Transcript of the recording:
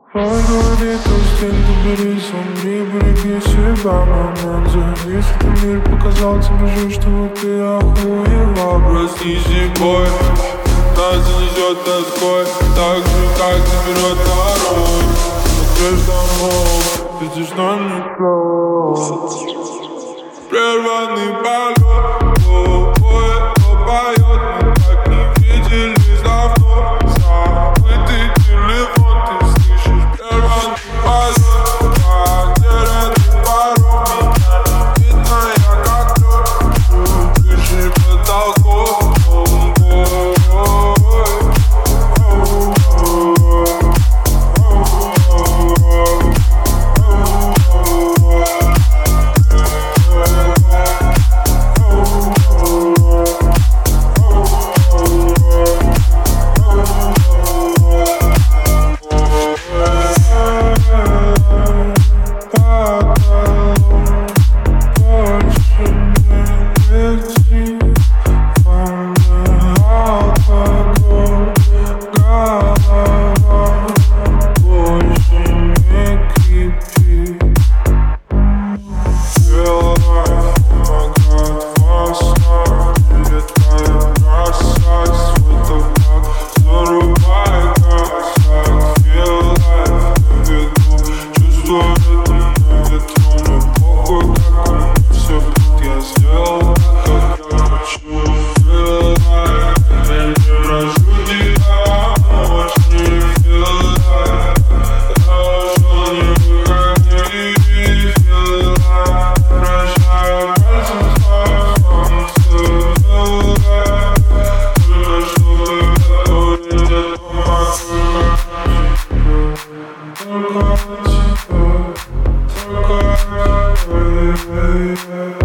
Он говорит, устань, доберись, умри, береги себя, момент завис. Этот мир показал тебе же, что ты охуела. Проснись, бой, нас занесет тоской, так же, как заберет порой. Откроешь домов, видишь, но никто. Прерванный полет, кто поет, мы так не виделись давно. Забытый телефон, ты слышишь, прерванный полет, потерянный паром. Меня не видно, я как лед, выше потолков. Только